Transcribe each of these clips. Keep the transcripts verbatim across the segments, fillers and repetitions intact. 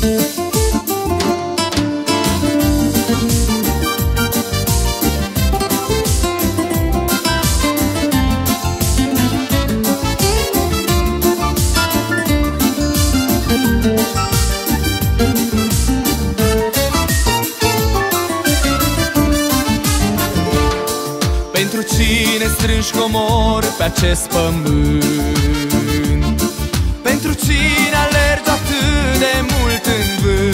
Pentru cine strângi comori pe acest pământ, pentru cine alergi atât de mult în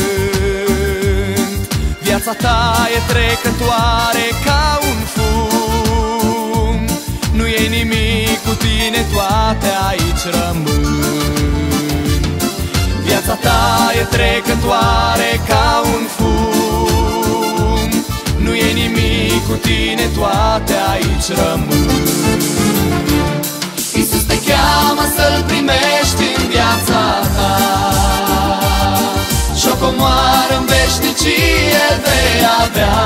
vânt, viața ta e trecătoare ca un fum. Nu e nimic cu tine, toate aici rămân. Viața ta e trecătoare ca un fum. Nu e nimic cu tine, toate aici rămân. Iisus te cheamă să-L primești în viața ta și o comoară în veșnicie vei avea.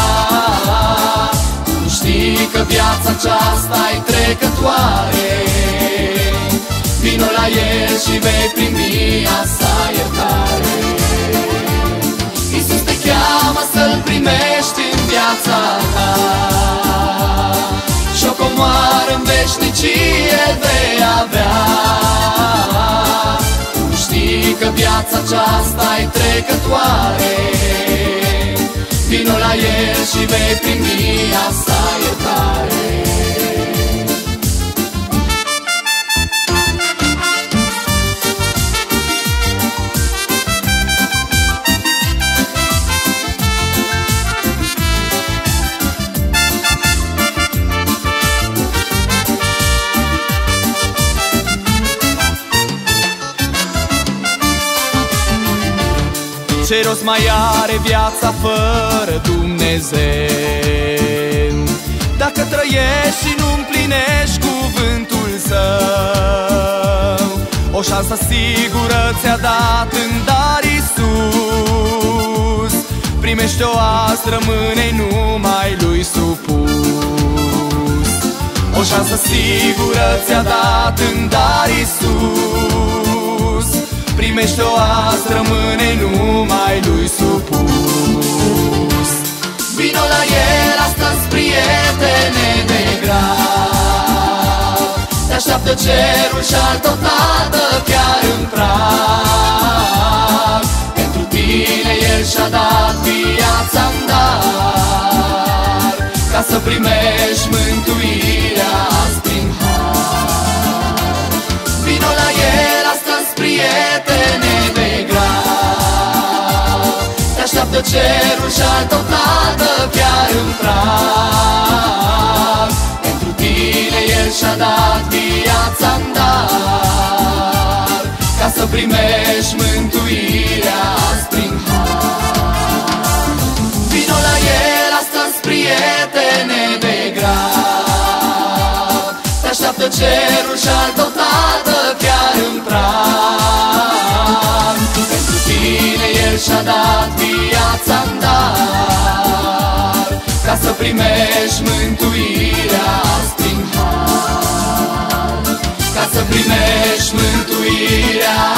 Nu știi că viața aceasta-i trecătoare? Vino la El și vei primi a sa iertare. Iisus te cheamă să-L primești în viața ta și o comoară în veșnicie vei avea. Nu știi că viața aceasta-i trecătoare? Vino la El și vei primi a sa iertare. Ce rost mai are viața fără Dumnezeu, dacă trăiești și nu împlinești cuvântul Său? O șansă sigură ți-a dat în dar Iisus. Primește-o azi, rămâne-i numai Lui supus. O șansă sigură ți-a dat în dar Iisus. Primește-o azi, rămâne numai Lui supus. Vino la El astăzi, prietene de grab, te așteaptă cerul și-al tău Tată chiar în prag. Pentru tine El și-a dat viața-n dar, ca să primești mântuirea azi prin har. Vino la El astăzi, prietene de grab, te așteaptă cerul și-al tău Tată chiar în prag. Pentru tine El și-a dat viața-n dar, ca să primești mântuirea azi prin har. Vino la El astăzi, prietene de grab, te așteaptă cerul și-al tău Tată chiar în prag. Pentru tine El și-a dat viața-n dar, ca să primești mântuirea azi prin har. Ca să primești mântuirea